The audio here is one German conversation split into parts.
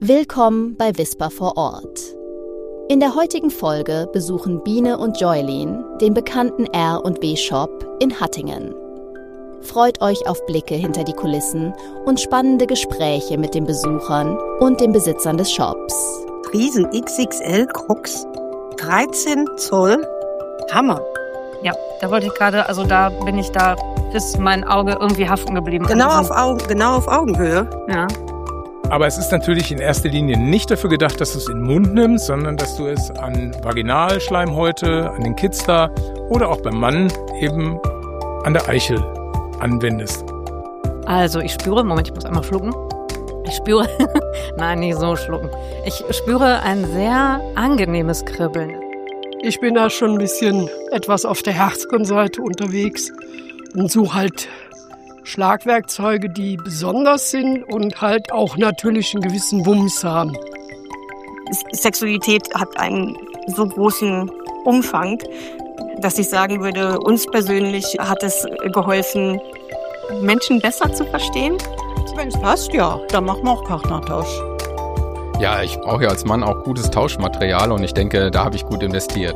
Willkommen bei Whisper vor Ort. In der heutigen Folge besuchen Biene und Joylin den bekannten R&W-Shop in Hattingen. Freut euch auf Blicke hinter die Kulissen und spannende Gespräche mit den Besuchern und den Besitzern des Shops. Riesen XXL Crocs, 13 Zoll, Hammer. Ja, da wollte ich gerade, da ist mein Auge irgendwie haften geblieben. Genau auf Augenhöhe. Ja. Aber es ist natürlich in erster Linie nicht dafür gedacht, dass du es in den Mund nimmst, sondern dass du es an Vaginalschleimhäute, an den Kitzler oder auch beim Mann eben an der Eichel anwendest. Also ich spüre, Moment, ich muss einmal schlucken. Nein, nicht so schlucken. Ich spüre ein sehr angenehmes Kribbeln. Ich bin da schon ein bisschen etwas auf der härteren Seite unterwegs und suche halt Schlagwerkzeuge, die besonders sind und halt auch natürlich einen gewissen Wumms haben. Sexualität hat einen so großen Umfang, dass ich sagen würde, uns persönlich hat es geholfen, Menschen besser zu verstehen. Wenn es passt, ja, dann machen wir auch Partnertausch. Ja, ich brauche ja als Mann auch gutes Tauschmaterial und ich denke, da habe ich gut investiert.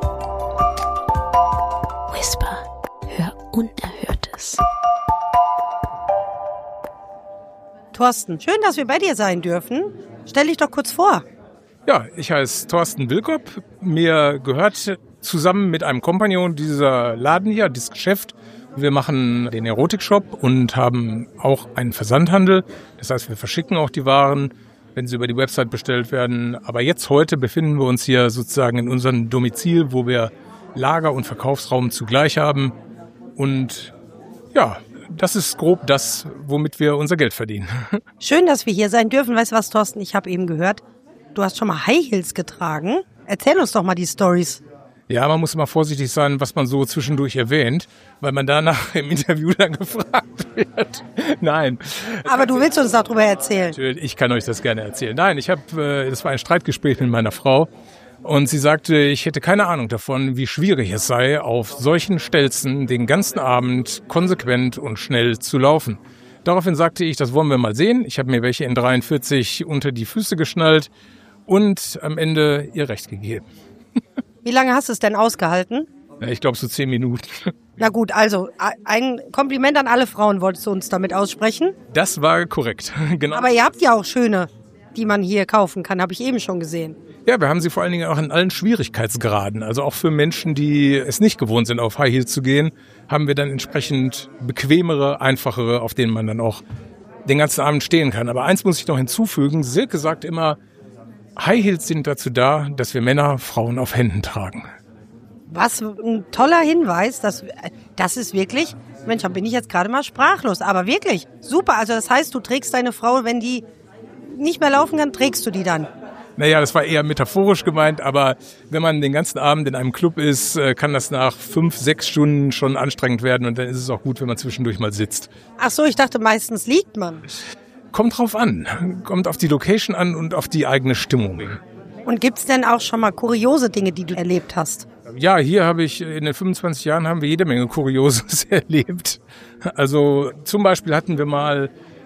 Whisper, hör Unerhörtes. Thorsten, schön, dass wir bei dir sein dürfen. Stell dich doch kurz vor. Ja, ich heiße Thorsten Wilkop. Mir gehört zusammen mit einem Kompagnon dieser Laden hier, dieses Geschäft. Wir machen den Erotikshop und haben auch einen Versandhandel. Das heißt, wir verschicken auch die Waren, wenn sie über die Website bestellt werden. Aber heute befinden wir uns hier sozusagen in unserem Domizil, wo wir Lager- und Verkaufsraum zugleich haben. Und ja, das ist grob das, womit wir unser Geld verdienen. Schön, dass wir hier sein dürfen. Weißt du was, Thorsten? Ich habe eben gehört, du hast schon mal High Heels getragen. Erzähl uns doch mal die Storys. Ja, man muss immer vorsichtig sein, was man so zwischendurch erwähnt, weil man danach im Interview dann gefragt wird. Nein. Aber du willst uns darüber erzählen. Ich kann euch das gerne erzählen. Nein, das war ein Streitgespräch mit meiner Frau und sie sagte, ich hätte keine Ahnung davon, wie schwierig es sei, auf solchen Stelzen den ganzen Abend konsequent und schnell zu laufen. Daraufhin sagte ich, das wollen wir mal sehen. Ich habe mir welche in 43 unter die Füße geschnallt und am Ende ihr Recht gegeben. Wie lange hast du es denn ausgehalten? Ja, ich glaube so 10 Minuten. Na gut, also ein Kompliment an alle Frauen wolltest du uns damit aussprechen. Das war korrekt, genau. Aber ihr habt ja auch schöne, die man hier kaufen kann, habe ich eben schon gesehen. Ja, wir haben sie vor allen Dingen auch in allen Schwierigkeitsgraden. Also auch für Menschen, die es nicht gewohnt sind, auf High Heels zu gehen, haben wir dann entsprechend bequemere, einfachere, auf denen man dann auch den ganzen Abend stehen kann. Aber eins muss ich noch hinzufügen, Silke sagt immer, High Heels sind dazu da, dass wir Männer Frauen auf Händen tragen. Was ein toller Hinweis, das ist wirklich, Mensch, da bin ich jetzt gerade mal sprachlos, aber wirklich super. Also das heißt, du trägst deine Frau, wenn die nicht mehr laufen kann, trägst du die dann? Naja, das war eher metaphorisch gemeint, aber wenn man den ganzen Abend in einem Club ist, kann das nach 5-6 Stunden schon anstrengend werden und dann ist es auch gut, wenn man zwischendurch mal sitzt. Ach so, ich dachte, meistens liegt man. Kommt drauf an, kommt auf die Location an und auf die eigene Stimmung. Und gibt's denn auch schon mal kuriose Dinge, die du erlebt hast? Ja, hier habe ich, in den 25 Jahren haben wir jede Menge Kurioses erlebt. Also zum Beispiel hatten wir mal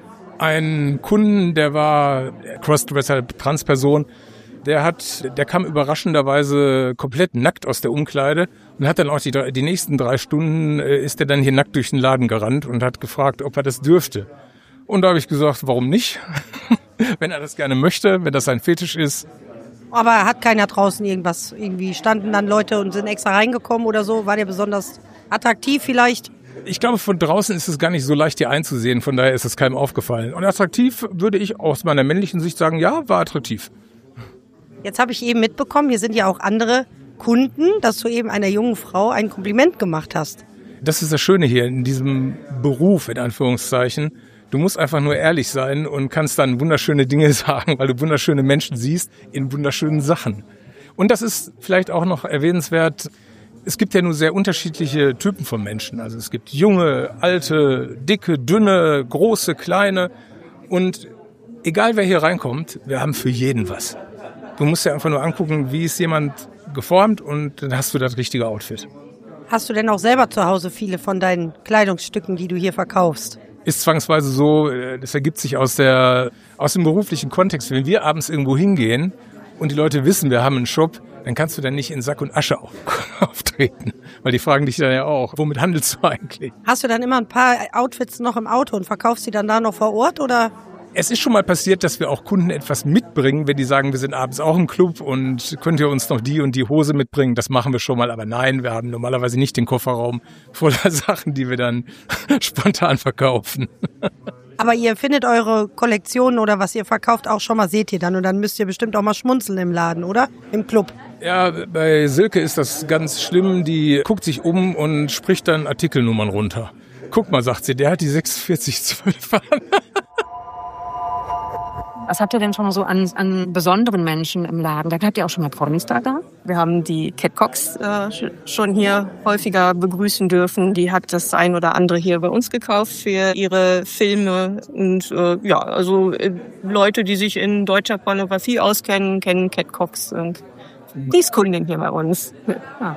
einen Kunden, der war Crossdresser, Transperson, der kam überraschenderweise komplett nackt aus der Umkleide und hat dann auch die nächsten 3 Stunden ist er dann hier nackt durch den Laden gerannt und hat gefragt, ob er das dürfte. Und da habe ich gesagt, warum nicht? Wenn er das gerne möchte, wenn das sein Fetisch ist. Aber hat keiner draußen irgendwie standen dann Leute und sind extra reingekommen oder so? War der besonders attraktiv vielleicht? Ich glaube, von draußen ist es gar nicht so leicht hier einzusehen, von daher ist es keinem aufgefallen. Und attraktiv würde ich aus meiner männlichen Sicht sagen, ja, war attraktiv. Jetzt habe ich eben mitbekommen, hier sind ja auch andere Kunden, dass du eben einer jungen Frau ein Kompliment gemacht hast. Das ist das Schöne hier in diesem Beruf, in Anführungszeichen. Du musst einfach nur ehrlich sein und kannst dann wunderschöne Dinge sagen, weil du wunderschöne Menschen siehst in wunderschönen Sachen. Und das ist vielleicht auch noch erwähnenswert, es gibt ja nur sehr unterschiedliche Typen von Menschen. Also es gibt junge, alte, dicke, dünne, große, kleine. Und egal wer hier reinkommt, wir haben für jeden was. Du musst dir einfach nur angucken, wie ist jemand geformt und dann hast du das richtige Outfit. Hast du denn auch selber zu Hause viele von deinen Kleidungsstücken, die du hier verkaufst? ist zwangsweise so, das ergibt sich aus dem beruflichen Kontext. Wenn wir abends irgendwo hingehen und die Leute wissen, wir haben einen Shop, dann kannst du dann nicht in Sack und Asche auftreten. Weil die fragen dich dann ja auch, womit handelst du eigentlich? Hast du dann immer ein paar Outfits noch im Auto und verkaufst die dann da noch vor Ort, oder? Es ist schon mal passiert, dass wir auch Kunden etwas mitbringen, wenn die sagen, wir sind abends auch im Club und könnt ihr uns noch die und die Hose mitbringen. Das machen wir schon mal, aber nein, wir haben normalerweise nicht den Kofferraum voller Sachen, die wir dann spontan verkaufen. Aber ihr findet eure Kollektionen oder was ihr verkauft auch schon mal, seht ihr dann. Und dann müsst ihr bestimmt auch mal schmunzeln im Laden, oder? Im Club. Ja, bei Silke ist das ganz schlimm. Die guckt sich um und spricht dann Artikelnummern runter. Guck mal, sagt sie, der hat die 4612 an. Was habt ihr denn schon mal so an besonderen Menschen im Laden? Da habt ihr auch schon mal Promis da gehabt? Wir haben die Cat Cox schon hier häufiger begrüßen dürfen. Die hat das ein oder andere hier bei uns gekauft für ihre Filme. Und Leute, die sich in deutscher Pornografie auskennen, kennen Cat Cox. Und die ist Kundin hier bei uns. Ja.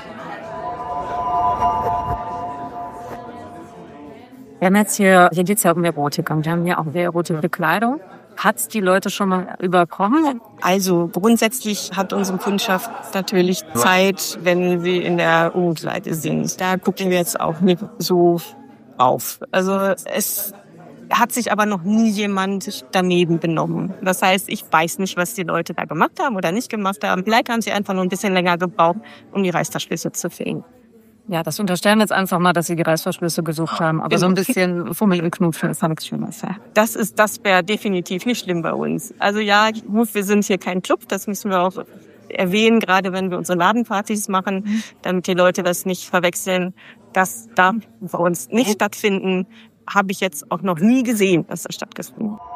Wir haben jetzt hier geht's ja um Erotik und wir haben hier auch sehr erotische Bekleidung. Hat's die Leute schon mal überkommen? Also grundsätzlich hat unsere Kundschaft natürlich Zeit, wenn sie in der Umkleide sind. Da gucken wir jetzt auch nicht so auf. Also es hat sich aber noch nie jemand daneben benommen. Das heißt, ich weiß nicht, was die Leute da gemacht haben oder nicht gemacht haben. Vielleicht haben sie einfach nur ein bisschen länger gebraucht, um die Reißverschlüsse zu finden. Ja, das unterstellen wir jetzt einfach mal, dass sie die Reißverschlüsse gesucht haben. Aber so ein bisschen Fummel und Knutschen, das habe ich schon mal gesagt. Das wäre definitiv nicht schlimm bei uns. Also ja, wir sind hier kein Club, das müssen wir auch erwähnen, gerade wenn wir unsere Ladenpartys machen, damit die Leute das nicht verwechseln. Das darf bei uns nicht stattfinden. Habe ich jetzt auch noch nie gesehen, dass das stattgefunden hat.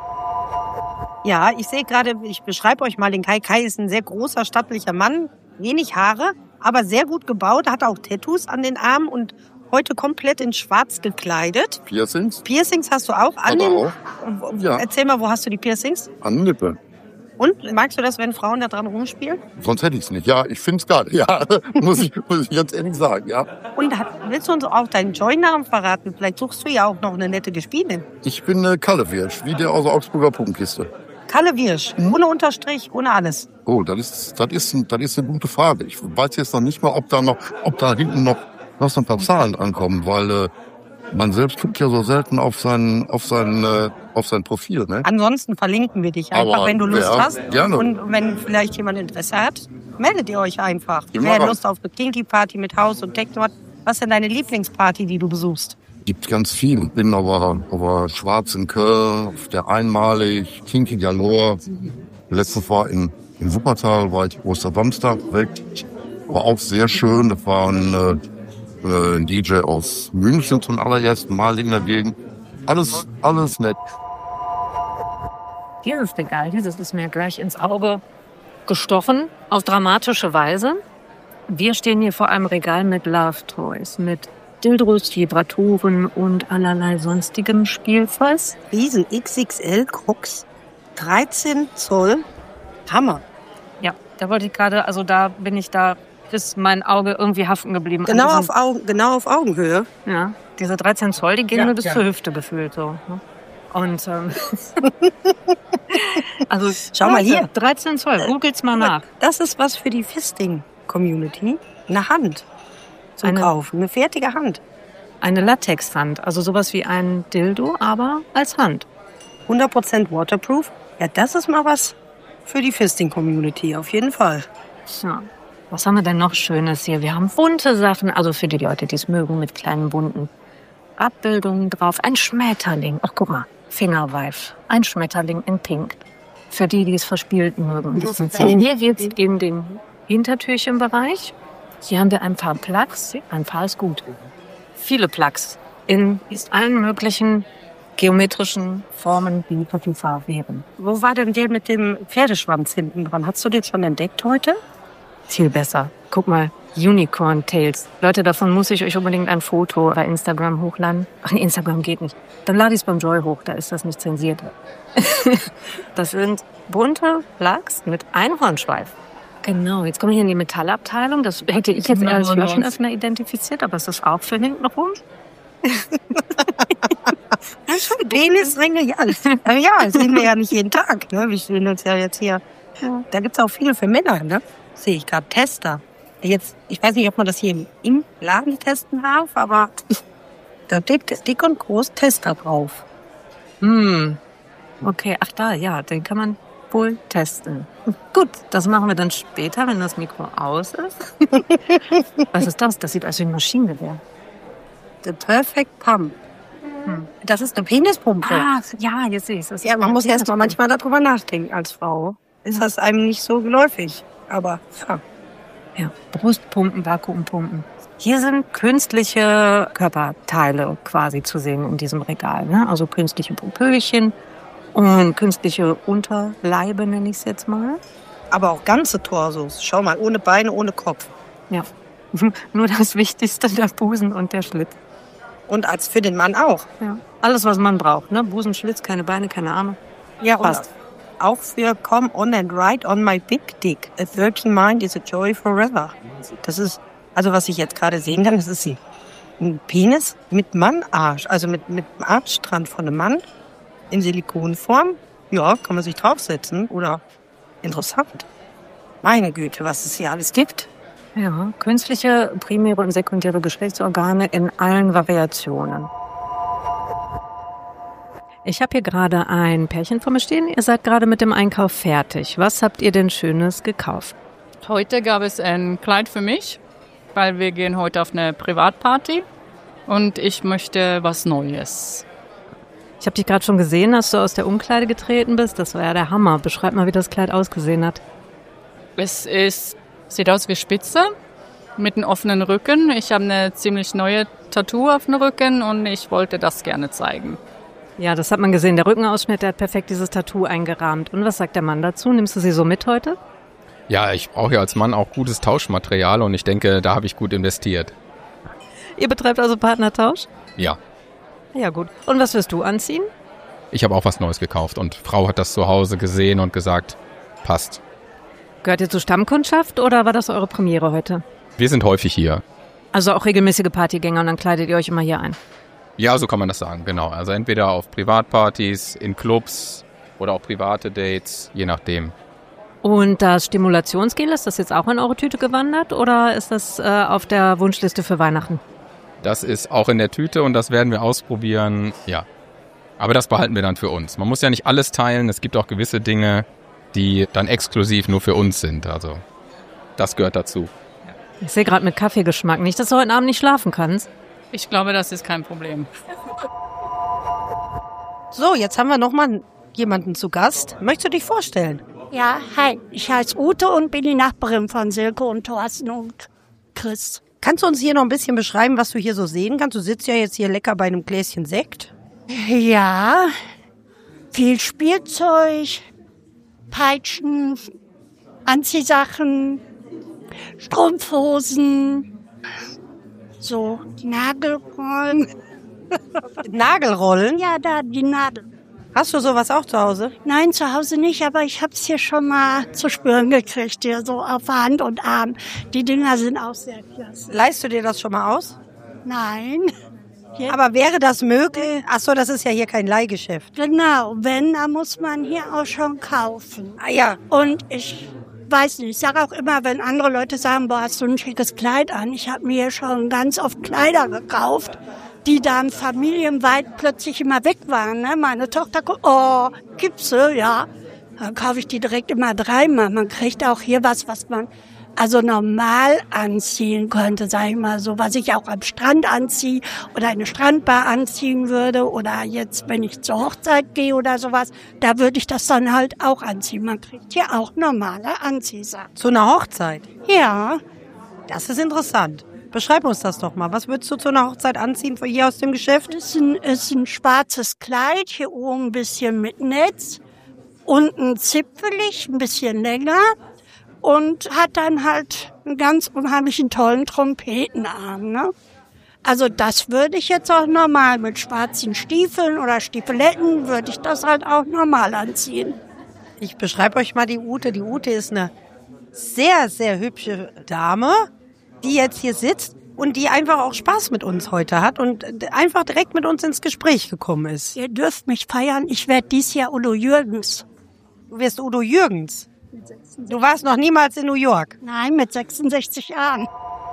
Ja, ich sehe gerade, ich beschreibe euch mal den Kai. Kai ist ein sehr großer, stattlicher Mann, wenig Haare, aber sehr gut gebaut, hat auch Tattoos an den Armen und heute komplett in schwarz gekleidet. Piercings? Piercings hast du auch an den? Ja. Erzähl mal, wo hast du die Piercings? An der Lippe. Und magst du das, wenn Frauen da dran rumspielen? Sonst hätte ich es nicht. Ja, ich finde es geil. Ja, muss ich ganz ehrlich sagen, ja. Und willst du uns auch deinen Joy-Namen verraten? Vielleicht suchst du ja auch noch eine nette Gespielin. Ich bin Kalle Wirsch, wie der aus der Augsburger Puppenkiste. Kalle Wirsch, ohne Unterstrich, ohne alles. Oh, das ist eine gute Frage. Ich weiß jetzt noch nicht mal, ob da hinten noch so ein paar Zahlen ankommen, weil man selbst guckt ja so selten auf sein Profil, ne? Ansonsten verlinken wir dich einfach, wenn du Lust hast. Gerne. Und wenn vielleicht jemand Interesse hat, meldet ihr euch einfach. Wer Lust auf eine Kinky-Party mit Haus und Techno hat, was ist denn deine Lieblingsparty, die du besuchst? Gibt ganz viel. Ich bin aber Schwarz in Köln, auf der Einmalig, Kinky Galore. Letztes war in Wuppertal, war ich Ostersamstag weg. War auch sehr schön. Das war ein DJ aus München zum allerersten Mal in der Gegend. Alles nett. Dieses Regal, dieses ist mir gleich ins Auge gestochen, auf dramatische Weise. Wir stehen hier vor einem Regal mit Love Toys, mit Dildos, Vibratoren und allerlei sonstigem Spielzeug. Riesen XXL Crocs, 13 Zoll, Hammer. Ja, da wollte ich gerade, also da ist mein Auge irgendwie haften geblieben. Genau auf Augenhöhe. Ja, diese 13 Zoll, die gehen mir bis zur Hüfte gefühlt so. Und also schau mal hier, 13 Zoll, googelt's mal nach. Das ist was für die Fisting-Community. Eine Hand zum Kaufen, eine fertige Hand. Eine Latexhand, also sowas wie ein Dildo, aber als Hand. 100% waterproof. Ja, das ist mal was für die Fisting-Community, auf jeden Fall. Ja. Was haben wir denn noch Schönes hier? Wir haben bunte Sachen, also für die Leute, die es mögen, mit kleinen bunten Abbildungen drauf. Ein Schmetterling, ach guck mal, Fingerweif. Ein Schmetterling in Pink. Für die es verspielt mögen. Hier geht's in den Hintertürchenbereich. Hier haben wir ein paar Plugs. Ein paar ist gut. Viele Plugs in allen möglichen geometrischen Formen, die verfügbar wären. Wo war denn der mit dem Pferdeschwanz hinten dran? Hast du den schon entdeckt heute? Viel besser. Guck mal, Unicorn Tails. Leute, davon muss ich euch unbedingt ein Foto bei Instagram hochladen. Ach nee, Instagram geht nicht. Dann lade ich es beim Joy hoch, da ist das nicht zensiert. Das sind bunte Plugs mit Einhornschweif. Genau, jetzt komme ich in die Metallabteilung. Das hätte ich jetzt eher als Flaschenöffner identifiziert, aber es ist auch für hinten rum. Penisringe, ja. Ja, das sehen wir ja nicht jeden Tag. Ne? Wir sehen uns ja jetzt hier. Ja. Da gibt's auch viele für Männer, ne? Sehe ich gerade. Tester. Jetzt, ich weiß nicht, ob man das hier im Laden testen darf, aber da steht dick und groß Tester drauf. Okay, ach da, ja, den kann man wohl testen. Gut, das machen wir dann später, wenn das Mikro aus ist. Was ist das? Das sieht aus wie ein Maschinengewehr. The Perfect Pump. Das ist eine Penispumpe. Ah, ja, jetzt sehe ich es. Ja, man muss erst mal manchmal darüber nachdenken als Frau. Ist das einem nicht so geläufig? Aber ja. Ja, Brustpumpen, Vakuumpumpen. Hier sind künstliche Körperteile quasi zu sehen in diesem Regal. Ne? Also künstliche Popöchen und künstliche Unterleibe, nenne ich es jetzt mal. Aber auch ganze Torsos. Schau mal, ohne Beine, ohne Kopf. Ja, nur das Wichtigste, der Busen und der Schlitz. Und als für den Mann auch. Ja. Alles, was man braucht. Ne? Busen, Schlitz, keine Beine, keine Arme. Ja, passt. Auch für Come on and ride on my big dick. A virgin mind is a joy forever. Das ist, also was ich jetzt gerade sehen kann, das ist ein Penis mit Mannarsch. Also mit dem Arschstrand von einem Mann in Silikonform. Ja, kann man sich draufsetzen. Oder interessant. Meine Güte, was es hier alles gibt. Ja, künstliche primäre und sekundäre Geschlechtsorgane in allen Variationen. Ich habe hier gerade ein Pärchen vor mir stehen. Ihr seid gerade mit dem Einkauf fertig. Was habt ihr denn Schönes gekauft? Heute gab es ein Kleid für mich, weil wir gehen heute auf eine Privatparty und ich möchte was Neues. Ich habe dich gerade schon gesehen, als du aus der Umkleide getreten bist. Das war ja der Hammer. Beschreib mal, wie das Kleid ausgesehen hat. Sieht aus wie Spitze mit einem offenen Rücken. Ich habe eine ziemlich neue Tattoo auf dem Rücken und ich wollte das gerne zeigen. Ja, das hat man gesehen. Der Rückenausschnitt, der hat perfekt dieses Tattoo eingerahmt. Und was sagt der Mann dazu? Nimmst du sie so mit heute? Ja, ich brauche ja als Mann auch gutes Tauschmaterial und ich denke, da habe ich gut investiert. Ihr betreibt also Partnertausch? Ja. Ja, gut. Und was wirst du anziehen? Ich habe auch was Neues gekauft und Frau hat das zu Hause gesehen und gesagt, passt. Gehört ihr zur Stammkundschaft oder war das eure Premiere heute? Wir sind häufig hier. Also auch regelmäßige Partygänger und dann kleidet ihr euch immer hier ein? Ja, so kann man das sagen, genau. Also entweder auf Privatpartys, in Clubs oder auch private Dates, je nachdem. Und das Stimulationsgel, ist das jetzt auch in eure Tüte gewandert oder ist das auf der Wunschliste für Weihnachten? Das ist auch in der Tüte und das werden wir ausprobieren, ja. Aber das behalten wir dann für uns. Man muss ja nicht alles teilen, es gibt auch gewisse Dinge, die dann exklusiv nur für uns sind. Also das gehört dazu. Ich sehe gerade mit Kaffeegeschmack. Nicht, dass du heute Abend nicht schlafen kannst. Ich glaube, das ist kein Problem. So, jetzt haben wir noch mal jemanden zu Gast. Möchtest du dich vorstellen? Ja, hi. Ich heiße Ute und bin die Nachbarin von Silke und Thorsten und Chris. Kannst du uns hier noch ein bisschen beschreiben, was du hier so sehen kannst? Du sitzt ja jetzt hier lecker bei einem Gläschen Sekt. Ja, viel Spielzeug, Peitschen, Anziehsachen, Strumpfhosen, so Nagelrollen. Nagelrollen? Ja, da die Nadel. Hast du sowas auch zu Hause? Nein, zu Hause nicht, aber ich hab's hier schon mal zu spüren gekriegt, hier so auf Hand und Arm. Die Dinger sind auch sehr klasse. Leihst du dir das schon mal aus? Nein. Hier. Aber wäre das möglich? Ach so, das ist ja hier kein Leihgeschäft. Genau, wenn, dann muss man hier auch schon kaufen. Ah ja. Und ich weiß nicht, ich sage auch immer, wenn andere Leute sagen, boah, hast du ein schickes Kleid an. Ich habe mir schon ganz oft Kleider gekauft, die dann familienweit plötzlich immer weg waren. Ne? Meine Tochter guckt, oh, gibt's sie? Ja. Dann kaufe ich die direkt immer dreimal. Man kriegt auch hier was man also normal anziehen könnte, sag ich mal so, was ich auch am Strand anziehe oder eine Strandbar anziehen würde oder jetzt, wenn ich zur Hochzeit gehe oder sowas, da würde ich das dann halt auch anziehen. Man kriegt hier auch normale Anziehsachen. Zu einer Hochzeit? Ja. Das ist interessant. Beschreib uns das doch mal. Was würdest du zu einer Hochzeit anziehen von hier aus dem Geschäft? Ist ein schwarzes Kleid, hier oben ein bisschen mit Netz, unten zipfelig, ein bisschen länger. Und hat dann halt einen ganz unheimlichen tollen Trompetenarm, ne? Also das würde ich jetzt auch normal mit schwarzen Stiefeln oder Stiefeletten würde ich das halt auch normal anziehen. Ich beschreibe euch mal die Ute. Die Ute ist eine sehr, sehr hübsche Dame, die jetzt hier sitzt und die einfach auch Spaß mit uns heute hat und einfach direkt mit uns ins Gespräch gekommen ist. Ihr dürft mich feiern, ich werde dies Jahr Udo Jürgens. Du wirst Udo Jürgens? Du warst noch niemals in New York? Nein, mit 66 Jahren.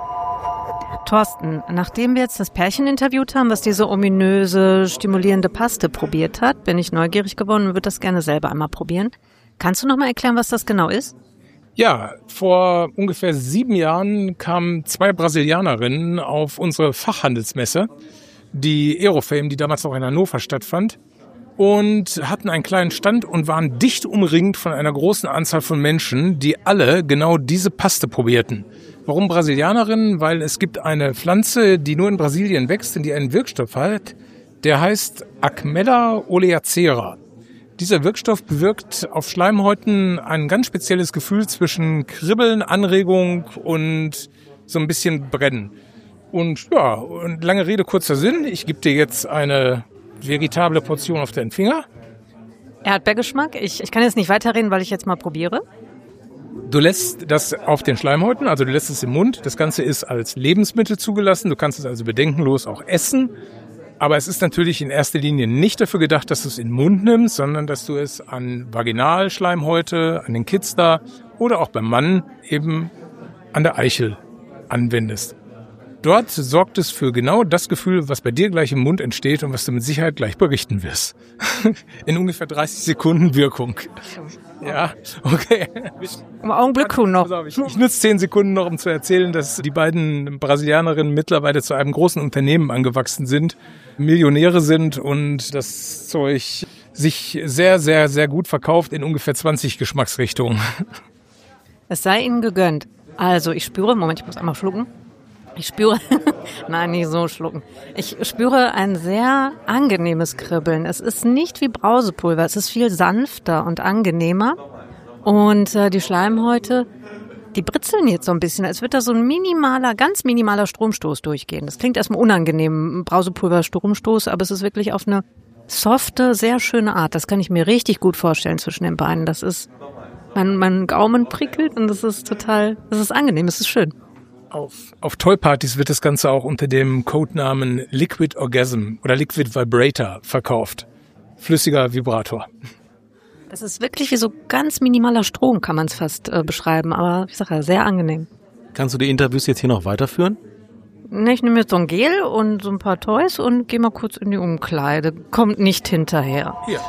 Thorsten, nachdem wir jetzt das Pärchen interviewt haben, was diese ominöse, stimulierende Paste probiert hat, bin ich neugierig geworden und würde das gerne selber einmal probieren. Kannst du noch mal erklären, was das genau ist? Ja, vor ungefähr 7 Jahren kamen 2 Brasilianerinnen auf unsere Fachhandelsmesse, die Aerofame, die damals noch in Hannover stattfand, und hatten einen kleinen Stand und waren dicht umringt von einer großen Anzahl von Menschen, die alle genau diese Paste probierten. Warum Brasilianerinnen? Weil es gibt eine Pflanze, die nur in Brasilien wächst und die einen Wirkstoff hat, der heißt Acmella oleacera. Dieser Wirkstoff bewirkt auf Schleimhäuten ein ganz spezielles Gefühl zwischen Kribbeln, Anregung und so ein bisschen Brennen. Und ja, und lange Rede, kurzer Sinn. Ich gebe dir jetzt eine veritable Portion auf deinen Finger. Erdbeergeschmack. Ich kann jetzt nicht weiterreden, weil ich jetzt mal probiere. Du lässt das auf den Schleimhäuten, also du lässt es im Mund. Das Ganze ist als Lebensmittel zugelassen. Du kannst es also bedenkenlos auch essen. Aber es ist natürlich in erster Linie nicht dafür gedacht, dass du es in den Mund nimmst, sondern dass du es an Vaginalschleimhäute, an den Kitzler oder auch beim Mann eben an der Eichel anwendest. Dort sorgt es für genau das Gefühl, was bei dir gleich im Mund entsteht und was du mit Sicherheit gleich berichten wirst. In ungefähr 30 Sekunden Wirkung. Ja, okay. Im Augenblick noch. Ich nutze 10 Sekunden noch, um zu erzählen, dass die beiden Brasilianerinnen mittlerweile zu einem großen Unternehmen angewachsen sind, Millionäre sind und das Zeug sich sehr, sehr, sehr gut verkauft in ungefähr 20 Geschmacksrichtungen. Es sei ihnen gegönnt. Also ich spüre, Moment, ich muss einmal schlucken. Ich spüre, nein, nicht so schlucken. Ich spüre ein sehr angenehmes Kribbeln. Es ist nicht wie Brausepulver, es ist viel sanfter und angenehmer. Und die Schleimhäute, die britzeln jetzt so ein bisschen, als wird da so ein ganz minimaler Stromstoß durchgehen. Das klingt erstmal unangenehm, Brausepulver-Stromstoß, aber es ist wirklich auf eine softe, sehr schöne Art. Das kann ich mir richtig gut vorstellen zwischen den Beinen. Das ist, mein Gaumen prickelt und das ist angenehm, es ist schön. Auf Toypartys wird das Ganze auch unter dem Codenamen Liquid Orgasm oder Liquid Vibrator verkauft. Flüssiger Vibrator. Es ist wirklich wie so ganz minimaler Strom, kann man es fast beschreiben, aber ich sage ja, sehr angenehm. Kannst du die Interviews jetzt hier noch weiterführen? Ne, ich nehme jetzt so ein Gel und so ein paar Toys und gehe mal kurz in die Umkleide. Kommt nicht hinterher. Hier.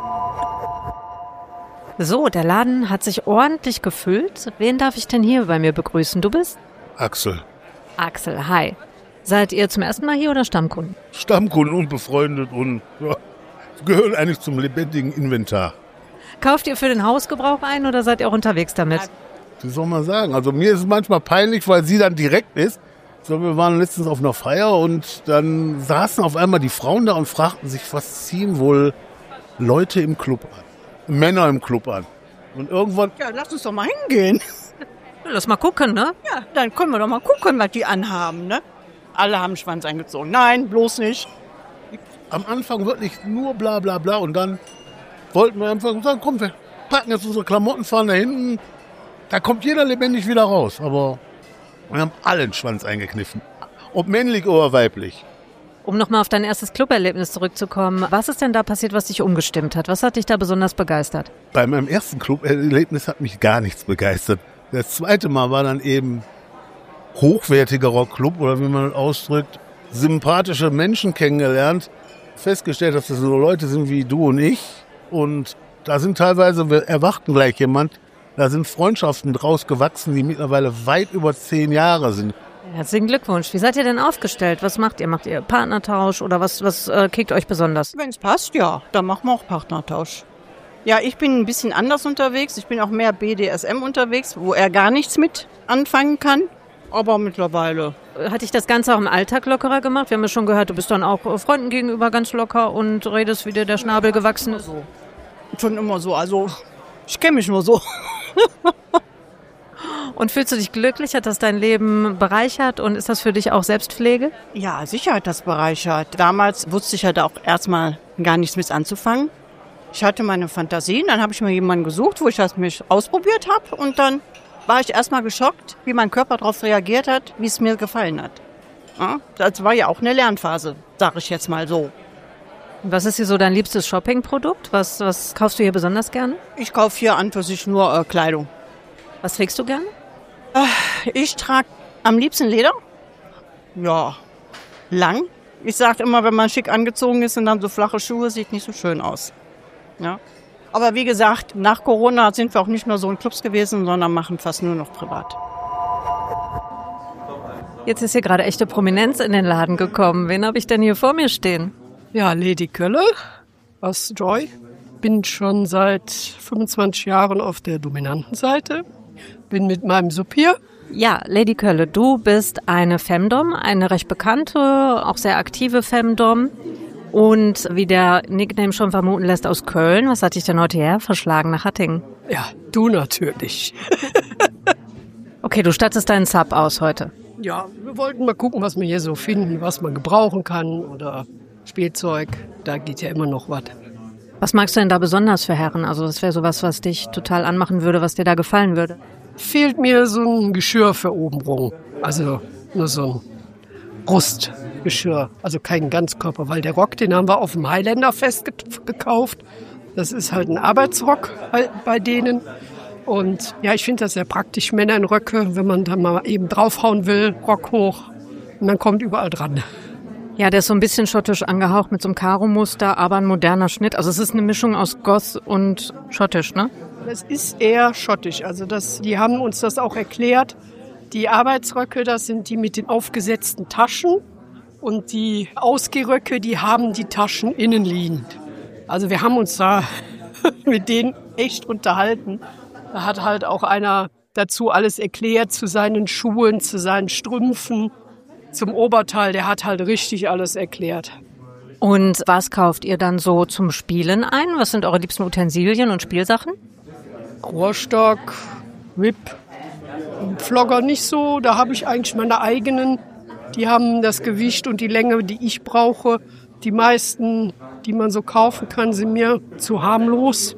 So, der Laden hat sich ordentlich gefüllt. Wen darf ich denn hier bei mir begrüßen? Du bist? Axel. Axel, hi. Seid ihr zum ersten Mal hier oder Stammkunden? Stammkunden und befreundet und ja, gehören eigentlich zum lebendigen Inventar. Kauft ihr für den Hausgebrauch ein oder seid ihr auch unterwegs damit? Wie soll man sagen? Also mir ist es manchmal peinlich, weil sie dann direkt ist. So, wir waren letztens auf einer Feier und dann saßen auf einmal die Frauen da und fragten sich, was ziehen wohl Leute im Club an? Männer im Club an. Und irgendwann... Ja, lass uns doch mal hingehen. Lass mal gucken, ne? Ja, dann können wir doch mal gucken, was die anhaben, ne? Alle haben Schwanz eingezogen. Nein, bloß nicht. Am Anfang wirklich nur bla bla bla und dann wollten wir einfach sagen, komm, wir packen jetzt unsere Klamotten, fahren da hinten. Da kommt jeder lebendig wieder raus. Aber wir haben alle den Schwanz eingekniffen. Ob männlich oder weiblich. Um nochmal auf dein erstes Club-Erlebnis zurückzukommen, was ist denn da passiert, was dich umgestimmt hat? Was hat dich da besonders begeistert? Bei meinem ersten Club-Erlebnis hat mich gar nichts begeistert. Das zweite Mal war dann eben hochwertigerer Club oder wie man ausdrückt, sympathische Menschen kennengelernt, festgestellt, dass das so Leute sind wie du und ich und da sind teilweise, wir erwarten gleich jemand, da sind Freundschaften draus gewachsen, die mittlerweile weit über 10 Jahre sind. Herzlichen Glückwunsch. Wie seid ihr denn aufgestellt? Was macht ihr? Macht ihr Partnertausch oder was kickt euch besonders? Wenn es passt, ja, dann machen wir auch Partnertausch. Ja, ich bin ein bisschen anders unterwegs. Ich bin auch mehr BDSM unterwegs, wo er gar nichts mit anfangen kann. Aber mittlerweile. Hat dich das Ganze auch im Alltag lockerer gemacht? Wir haben ja schon gehört, du bist dann auch Freunden gegenüber ganz locker und redest, wie dir der Schnabel gewachsen ist. So. Schon immer so. Also, ich kenne mich nur so. Und fühlst du dich glücklich? Hat das dein Leben bereichert? Und ist das für dich auch Selbstpflege? Ja, sicher hat das bereichert. Damals wusste ich halt auch erstmal gar nichts mit anzufangen. Ich hatte meine Fantasien, dann habe ich mir jemanden gesucht, wo ich das mich ausprobiert habe. Und dann war ich erstmal geschockt, wie mein Körper darauf reagiert hat, wie es mir gefallen hat. Ja, das war ja auch eine Lernphase, sage ich jetzt mal so. Was ist hier so dein liebstes Shoppingprodukt? Was kaufst du hier besonders gerne? Ich kaufe hier an für sich nur Kleidung. Was trägst du gerne? Ich trage am liebsten Leder. Ja, lang. Ich sage immer, wenn man schick angezogen ist und dann so flache Schuhe, sieht nicht so schön aus. Ja. Aber wie gesagt, nach Corona sind wir auch nicht mehr so in Clubs gewesen, sondern machen fast nur noch privat. Jetzt ist hier gerade echte Prominenz in den Laden gekommen. Wen habe ich denn hier vor mir stehen? Ja, Lady Kölle aus Joy. Bin schon seit 25 Jahren auf der dominanten Seite. Bin mit meinem Sub hier. Ja, Lady Kölle, du bist eine Femdom, eine recht bekannte, auch sehr aktive Femdom. Und wie der Nickname schon vermuten lässt, aus Köln. Was hat dich denn heute her verschlagen nach Hattingen? Ja, du natürlich. Okay, du stattest deinen Sub aus heute. Ja, wir wollten mal gucken, was wir hier so finden, was man gebrauchen kann oder Spielzeug. Da geht ja immer noch was. Was magst du denn da besonders für Herren? Also das wäre sowas, was dich total anmachen würde, was dir da gefallen würde. Fehlt mir so ein Geschirr für obenrum. Also nur so ein Brustgeschirr. Also kein Ganzkörper, weil der Rock, den haben wir auf dem Highlander-Fest gekauft. Das ist halt ein Arbeitsrock bei denen. Und ja, ich finde das sehr praktisch, Männer in Röcke, wenn man dann mal eben draufhauen will, Rock hoch und dann kommt überall dran. Ja, der ist so ein bisschen schottisch angehaucht mit so einem Karo-Muster, aber ein moderner Schnitt. Also es ist eine Mischung aus Goth und schottisch, ne? Das ist eher schottisch. Also die haben uns das auch erklärt. Die Arbeitsröcke, das sind die mit den aufgesetzten Taschen. Und die Ausgehröcke, die haben die Taschen innen liegend. Also wir haben uns da mit denen echt unterhalten. Da hat halt auch einer dazu alles erklärt, zu seinen Schuhen, zu seinen Strümpfen, zum Oberteil. Der hat halt richtig alles erklärt. Und was kauft ihr dann so zum Spielen ein? Was sind eure liebsten Utensilien und Spielsachen? Rohrstock, Whip, Flogger nicht so. Da habe ich eigentlich meine eigenen. Die haben das Gewicht und die Länge, die ich brauche. Die meisten, die man so kaufen kann, sind mir zu harmlos.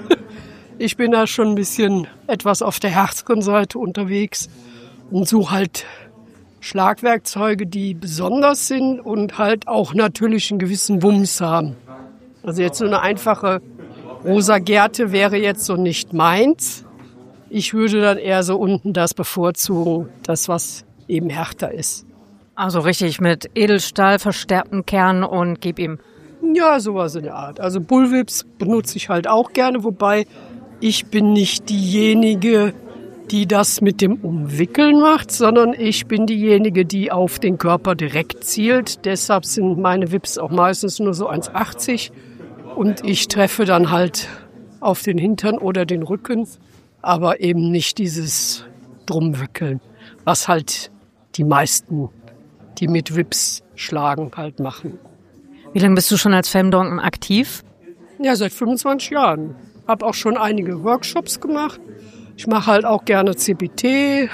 Ich bin da schon ein bisschen etwas auf der härteren Seite unterwegs und suche halt Schlagwerkzeuge, die besonders sind und halt auch natürlich einen gewissen Wumms haben. Also jetzt so eine einfache rosa Gerte wäre jetzt so nicht meins. Ich würde dann eher so unten das bevorzugen, das was eben härter ist. Also richtig mit Edelstahl verstärkten Kern und gib ihm. Ja, sowas in der Art. Also Bullwhips benutze ich halt auch gerne, wobei ich bin nicht diejenige, die das mit dem Umwickeln macht, sondern ich bin diejenige, die auf den Körper direkt zielt. Deshalb sind meine Whips auch meistens nur so 1,80 und ich treffe dann halt auf den Hintern oder den Rücken, aber eben nicht dieses Drumwickeln, was halt die meisten, die mit Whips schlagen, halt machen. Wie lange bist du schon als Femdom aktiv? Ja, seit 25 Jahren. Habe auch schon einige Workshops gemacht. Ich mache halt auch gerne CPT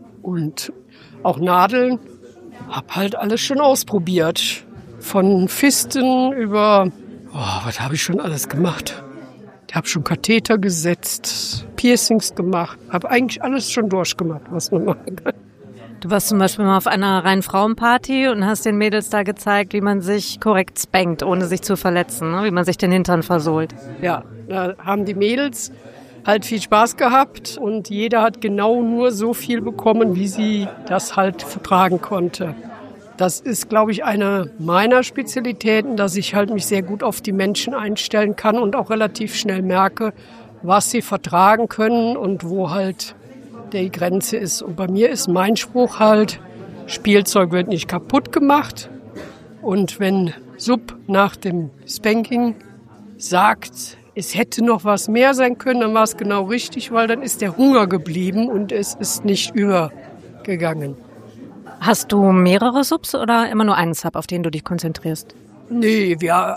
und auch Nadeln. Hab halt alles schon ausprobiert. Von Fisten über, was habe ich schon alles gemacht? Ich habe schon Katheter gesetzt, Piercings gemacht. Habe eigentlich alles schon durchgemacht, was man machen kann. Du warst zum Beispiel mal auf einer reinen Frauenparty und hast den Mädels da gezeigt, wie man sich korrekt spankt, ohne sich zu verletzen, ne? Wie man sich den Hintern versohlt. Ja, da haben die Mädels halt viel Spaß gehabt und jeder hat genau nur so viel bekommen, wie sie das halt vertragen konnte. Das ist, glaube ich, eine meiner Spezialitäten, dass ich halt mich sehr gut auf die Menschen einstellen kann und auch relativ schnell merke, was sie vertragen können und wo halt die Grenze ist. Und bei mir ist mein Spruch halt, Spielzeug wird nicht kaputt gemacht. Und wenn Sub nach dem Spanking sagt, es hätte noch was mehr sein können, dann war es genau richtig, weil dann ist der Hunger geblieben und es ist nicht übergegangen. Hast du mehrere Subs oder immer nur einen Sub, auf den du dich konzentrierst? Nee,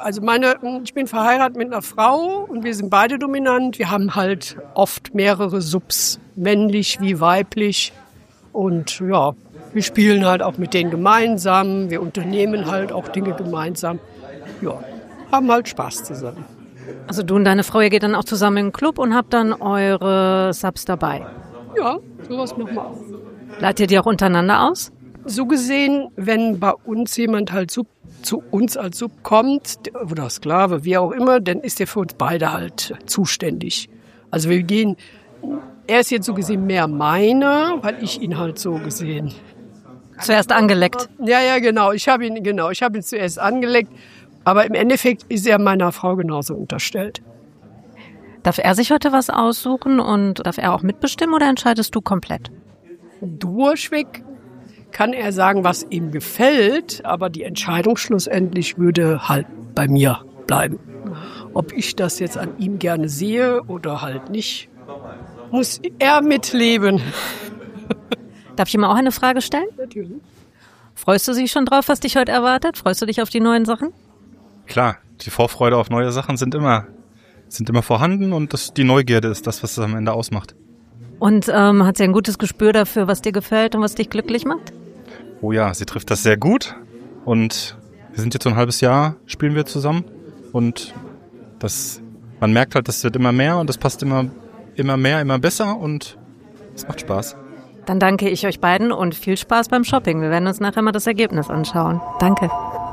ich bin verheiratet mit einer Frau und wir sind beide dominant. Wir haben halt oft mehrere Subs, männlich wie weiblich. Und ja, wir spielen halt auch mit denen gemeinsam. Wir unternehmen halt auch Dinge gemeinsam. Ja, haben halt Spaß zusammen. Also du und deine Frau, ihr geht dann auch zusammen in den Club und habt dann eure Subs dabei? Ja, sowas machen wir auch. Leitet ihr die auch untereinander aus? So gesehen, wenn bei uns jemand halt zu uns als Sub kommt, oder Sklave, wie auch immer, dann ist der für uns beide halt zuständig. Also er ist jetzt so gesehen mehr meiner, weil ich ihn halt so gesehen... Zuerst angeleckt. Ja, genau. Ich habe ihn zuerst angeleckt. Aber im Endeffekt ist er meiner Frau genauso unterstellt. Darf er sich heute was aussuchen und darf er auch mitbestimmen oder entscheidest du komplett? Durchweg kann er sagen, was ihm gefällt, aber die Entscheidung schlussendlich würde halt bei mir bleiben. Ob ich das jetzt an ihm gerne sehe oder halt nicht, muss er mitleben. Darf ich ihm auch eine Frage stellen? Natürlich. Freust du dich schon drauf, was dich heute erwartet? Freust du dich auf die neuen Sachen? Klar, die Vorfreude auf neue Sachen sind immer vorhanden und die Neugierde ist das, was es am Ende ausmacht. Und hat sie ein gutes Gespür dafür, was dir gefällt und was dich glücklich macht? Oh ja, sie trifft das sehr gut und wir sind jetzt so ein halbes Jahr, spielen wir zusammen und man merkt halt, das wird immer mehr und das passt immer mehr, immer besser und es macht Spaß. Dann danke ich euch beiden und viel Spaß beim Shopping. Wir werden uns nachher mal das Ergebnis anschauen. Danke.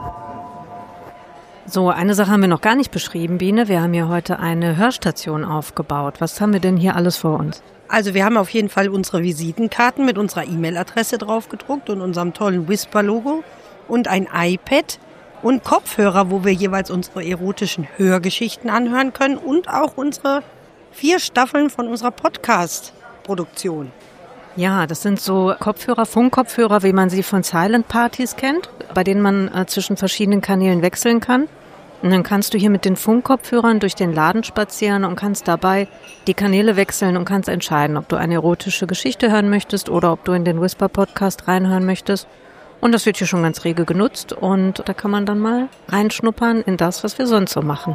So, eine Sache haben wir noch gar nicht beschrieben, Biene. Wir haben hier heute eine Hörstation aufgebaut. Was haben wir denn hier alles vor uns? Also wir haben auf jeden Fall unsere Visitenkarten mit unserer E-Mail-Adresse drauf gedruckt und unserem tollen Whisper-Logo und ein iPad und Kopfhörer, wo wir jeweils unsere erotischen Hörgeschichten anhören können und auch unsere 4 Staffeln von unserer Podcast-Produktion. Ja, das sind so Kopfhörer, Funkkopfhörer, wie man sie von Silent Partys kennt, bei denen man zwischen verschiedenen Kanälen wechseln kann. Und dann kannst du hier mit den Funkkopfhörern durch den Laden spazieren und kannst dabei die Kanäle wechseln und kannst entscheiden, ob du eine erotische Geschichte hören möchtest oder ob du in den Whisper-Podcast reinhören möchtest. Und das wird hier schon ganz rege genutzt und da kann man dann mal reinschnuppern in das, was wir sonst so machen.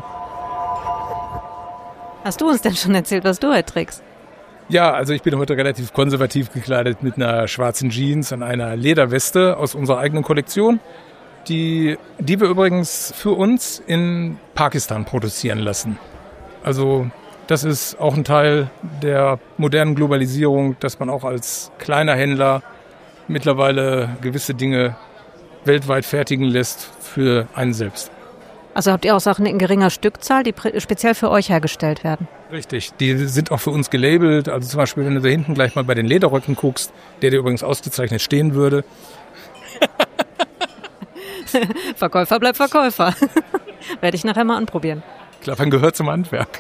Hast du uns denn schon erzählt, was du heute trägst? Ja, also ich bin heute relativ konservativ gekleidet mit einer schwarzen Jeans und einer Lederweste aus unserer eigenen Kollektion, die wir übrigens für uns in Pakistan produzieren lassen. Also das ist auch ein Teil der modernen Globalisierung, dass man auch als kleiner Händler mittlerweile gewisse Dinge weltweit fertigen lässt für einen selbst. Also habt ihr auch Sachen in geringer Stückzahl, die speziell für euch hergestellt werden? Richtig, die sind auch für uns gelabelt. Also zum Beispiel, wenn du da hinten gleich mal bei den Lederröcken guckst, der dir übrigens ausgezeichnet stehen würde. Verkäufer bleibt Verkäufer. Werde ich nachher mal anprobieren. Klappern gehört zum Handwerk.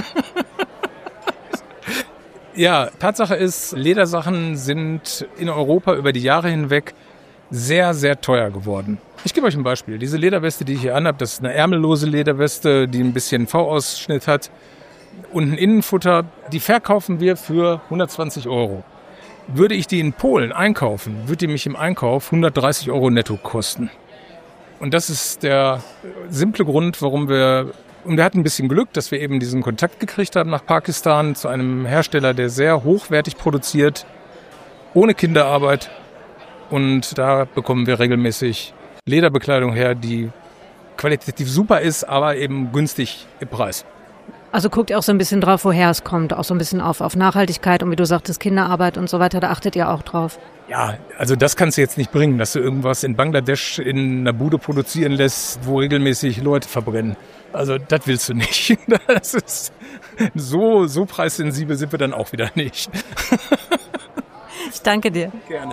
Ja, Tatsache ist, Ledersachen sind in Europa über die Jahre hinweg sehr, sehr teuer geworden. Ich gebe euch ein Beispiel. Diese Lederweste, die ich hier anhabe, das ist eine ärmellose Lederweste, die ein bisschen V-Ausschnitt hat und ein Innenfutter. Die verkaufen wir für 120 €. Würde ich die in Polen einkaufen, würde die mich im Einkauf 130 € netto kosten. Und das ist der simple Grund, warum wir hatten ein bisschen Glück, dass wir eben diesen Kontakt gekriegt haben nach Pakistan zu einem Hersteller, der sehr hochwertig produziert, ohne Kinderarbeit. Und da bekommen wir regelmäßig Lederbekleidung her, die qualitativ super ist, aber eben günstig im Preis. Also guckt ihr auch so ein bisschen drauf, woher es kommt, auch so ein bisschen auf Nachhaltigkeit und wie du sagtest, Kinderarbeit und so weiter, da achtet ihr auch drauf. Ja, also das kannst du jetzt nicht bringen, dass du irgendwas in Bangladesch in einer Bude produzieren lässt, wo regelmäßig Leute verbrennen. Also das willst du nicht. Das ist so preissensibel sind wir dann auch wieder nicht. Ich danke dir. Gerne.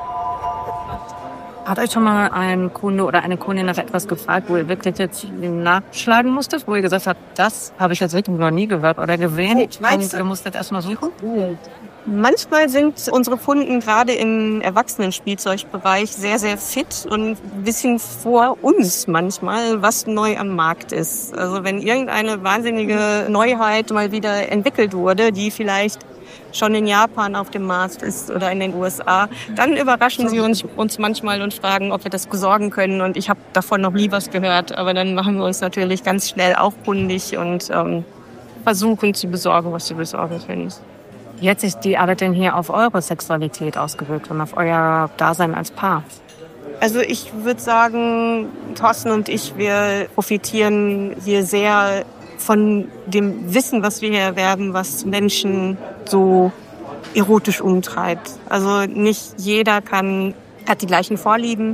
Hat euch schon mal ein Kunde oder eine Kundin nach etwas gefragt, wo ihr wirklich jetzt nachschlagen musstet, wo ihr gesagt habt, das habe ich jetzt wirklich noch nie gehört oder gesehen und ihr musstet erst mal suchen? Manchmal sind unsere Kunden gerade im Erwachsenenspielzeugbereich sehr, sehr fit und wissen vor uns manchmal, was neu am Markt ist. Also wenn irgendeine wahnsinnige Neuheit mal wieder entwickelt wurde, die vielleicht schon in Japan auf dem Markt ist oder in den USA, dann überraschen sie uns manchmal und fragen, ob wir das besorgen können. Und ich habe davon noch nie was gehört, aber dann machen wir uns natürlich ganz schnell auch kundig und versuchen zu besorgen, was sie besorgen können. Wie hat sich die Arbeit denn hier auf eure Sexualität ausgewirkt und auf euer Dasein als Paar? Also ich würde sagen, Thorsten und ich, wir profitieren hier sehr von dem Wissen, was wir hier erwerben, was Menschen so erotisch umtreibt. Also nicht jeder kann hat die gleichen Vorlieben.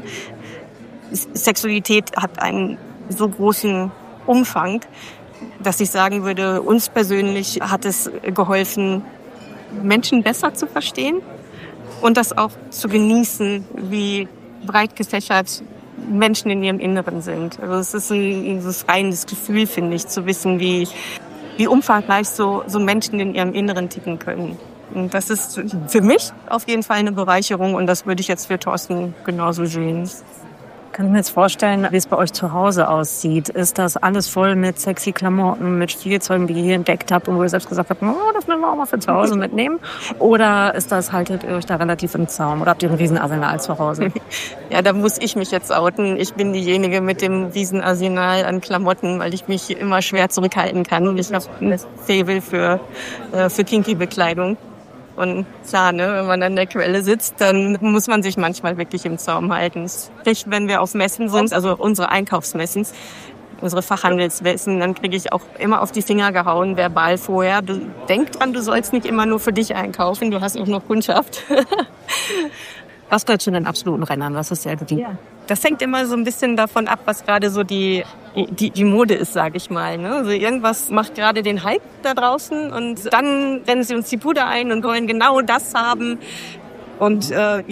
Sexualität hat einen so großen Umfang, dass ich sagen würde, uns persönlich hat es geholfen, Menschen besser zu verstehen und das auch zu genießen, wie breit gefächert Menschen in ihrem Inneren sind. Also es ist ein befreiendes Gefühl, finde ich, zu wissen, wie umfangreich so Menschen in ihrem Inneren ticken können. Und das ist für mich auf jeden Fall eine Bereicherung und das würde ich jetzt für Thorsten genauso sehen. Kann ich mir jetzt vorstellen, wie es bei euch zu Hause aussieht? Ist das alles voll mit sexy Klamotten, mit Spielzeugen, die ihr hier entdeckt habt und wo ihr selbst gesagt habt, oh, das müssen wir auch mal für zu Hause mitnehmen? Oder ist das, haltet ihr euch da relativ im Zaum? Oder habt ihr ein Riesenarsenal zu Hause? Ja, da muss ich mich jetzt outen. Ich bin diejenige mit dem Riesenarsenal an Klamotten, weil ich mich immer schwer zurückhalten kann. Ich habe ein Faible für Kinky-Bekleidung. Und klar, wenn man an der Quelle sitzt, dann muss man sich manchmal wirklich im Zaum halten. Sprich, wenn wir auf Messen sind, also unsere Einkaufsmessen, unsere Fachhandelsmessen, dann kriege ich auch immer auf die Finger gehauen, verbal vorher. Denk dran, du sollst nicht immer nur für dich einkaufen, du hast auch noch Kundschaft. Was gehört zu den absoluten Rennern? Was ist der Gebiet? Ja. Das hängt immer so ein bisschen davon ab, was gerade so die Mode ist, sage ich mal. Ne? Also irgendwas macht gerade den Hype da draußen und dann rennen sie uns die Bude ein und wollen genau das haben. Und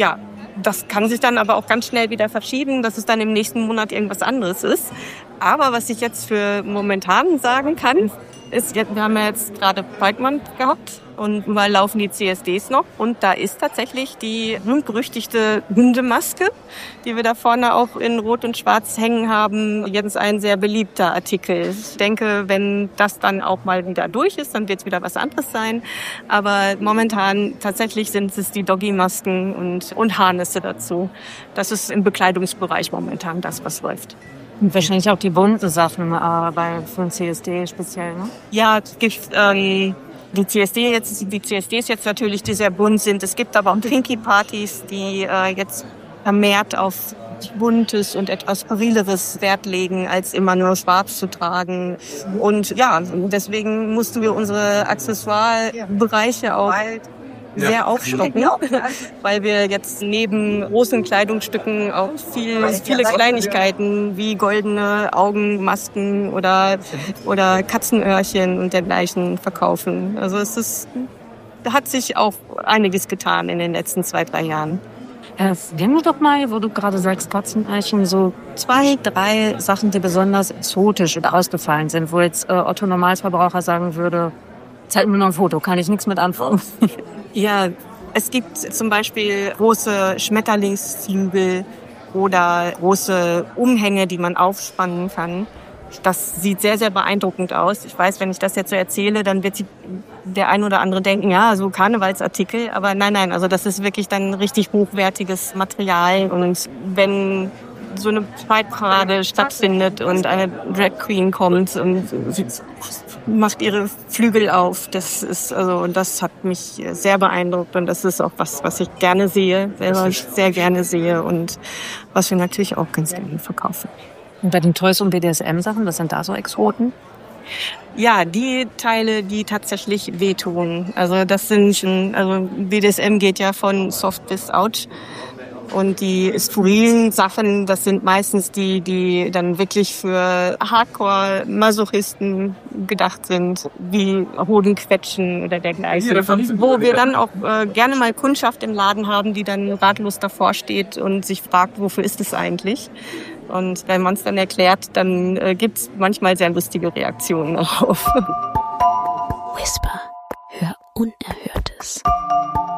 das kann sich dann aber auch ganz schnell wieder verschieben, dass es dann im nächsten Monat irgendwas anderes ist. Aber was ich jetzt für momentan sagen kann, ist, wir haben ja jetzt gerade Pride Month gehabt und überall laufen die CSDs noch. Und da ist tatsächlich die berühmt-berüchtigte Hundemaske, die wir da vorne auch in Rot und Schwarz hängen haben, jetzt ein sehr beliebter Artikel. Ich denke, wenn das dann auch mal wieder durch ist, dann wird es wieder was anderes sein. Aber momentan tatsächlich sind es die Doggy-Masken und Harnisse dazu. Das ist im Bekleidungsbereich momentan das, was läuft. Und wahrscheinlich auch die bunten Sachen von CSD speziell, ne? Ja, es gibt die CSDs jetzt natürlich, die sehr bunt sind. Es gibt aber auch Kinky-Partys, die jetzt vermehrt auf Buntes und etwas Skurrileres Wert legen, als immer nur schwarz zu tragen. Und ja, deswegen mussten wir unsere Accessoire-Bereiche auch sehr aufstocken, weil wir jetzt neben großen Kleidungsstücken auch viele Kleinigkeiten wie goldene Augenmasken oder Katzenöhrchen und dergleichen verkaufen. Also da hat sich auch einiges getan in den letzten 2-3 Jahren. Nehmen wir doch mal, wo du gerade sagst, Katzenöhrchen, so 2, 3 Sachen, die besonders exotisch oder ausgefallen sind, wo jetzt Otto Normalverbraucher sagen würde, zeig mir noch ein Foto, kann ich nichts mit anfangen. Ja, es gibt zum Beispiel große Schmetterlingsflügel oder große Umhänge, die man aufspannen kann. Das sieht sehr, sehr beeindruckend aus. Ich weiß, wenn ich das jetzt so erzähle, dann wird der ein oder andere denken, ja, so Karnevalsartikel. Aber nein, also das ist wirklich dann richtig hochwertiges Material. Und wenn so eine Pride-Parade stattfindet und eine Drag Queen kommt und sie macht ihre Flügel auf. Das hat mich sehr beeindruckt und das ist auch was ich gerne sehe, selber sehr gerne sehe und was wir natürlich auch ganz gerne verkaufen. Und bei den Toys und BDSM-Sachen, was sind da so Exoten? Ja, die Teile, die tatsächlich wehtun. Also BDSM geht ja von soft bis out. Und die skurrilen Sachen, das sind meistens die dann wirklich für Hardcore-Masochisten gedacht sind, wie Hodenquetschen oder dergleichen. Wo wir dann auch gerne mal Kundschaft im Laden haben, die dann ratlos davor steht und sich fragt, wofür ist es eigentlich? Und wenn man es dann erklärt, dann gibt's manchmal sehr lustige Reaktionen darauf. Whisper, hör Unerhörtes.